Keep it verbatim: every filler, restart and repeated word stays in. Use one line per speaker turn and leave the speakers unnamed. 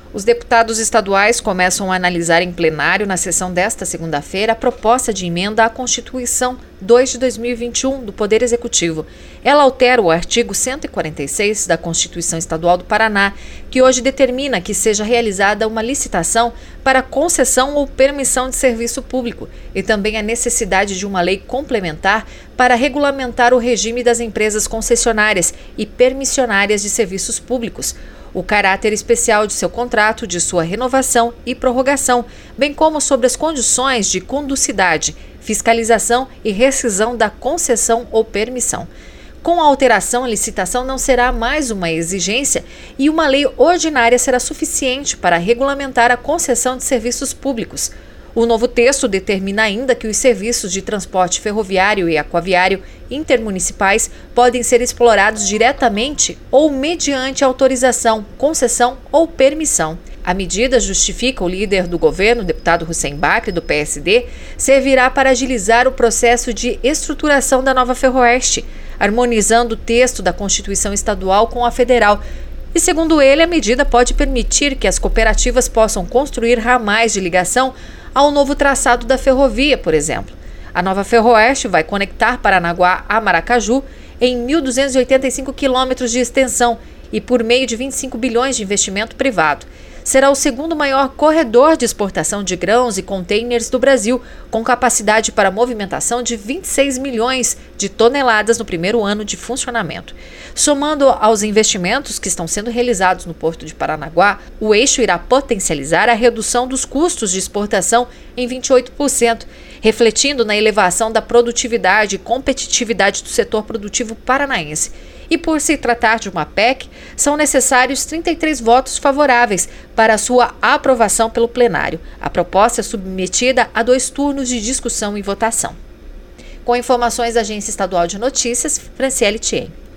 Os deputados estaduais começam a analisar em plenário, na sessão desta segunda-feira, a proposta de emenda à Constituição dois de dois mil e vinte e um do Poder Executivo. Ela altera o artigo cento e quarenta e seis da Constituição Estadual do Paraná, que hoje determina que seja realizada uma licitação para concessão ou permissão de serviço público e também a necessidade de uma lei complementar para regulamentar o regime das empresas concessionárias e permissionárias de serviços públicos, o caráter especial de seu contrato, de sua renovação e prorrogação, bem como sobre as condições de conducidade, fiscalização e rescisão da concessão ou permissão. Com a alteração, a licitação não será mais uma exigência e uma lei ordinária será suficiente para regulamentar a concessão de serviços públicos. O novo texto determina ainda que os serviços de transporte ferroviário e aquaviário intermunicipais podem ser explorados diretamente ou mediante autorização, concessão ou permissão. A medida, justifica o líder do governo, deputado Hussein Bacri, do P S D, servirá para agilizar o processo de estruturação da nova Ferroeste, harmonizando o texto da Constituição Estadual com a federal. E, segundo ele, a medida pode permitir que as cooperativas possam construir ramais de ligação ao novo traçado da ferrovia, por exemplo. A nova Ferroeste vai conectar Paranaguá a Maracaju em mil duzentos e oitenta e cinco quilômetros de extensão e por meio de vinte e cinco bilhões de investimento privado. Será o segundo maior corredor de exportação de grãos e contêineres do Brasil, com capacidade para movimentação de vinte e seis milhões de toneladas no primeiro ano de funcionamento. Somando aos investimentos que estão sendo realizados no Porto de Paranaguá, o eixo irá potencializar a redução dos custos de exportação em vinte e oito por cento, refletindo na elevação da produtividade e competitividade do setor produtivo paranaense. E por se tratar de uma P E C, são necessários trinta e três votos favoráveis para a sua aprovação pelo plenário. A proposta é submetida a dois turnos de discussão e votação. Com informações da Agência Estadual de Notícias, Franciele Thien.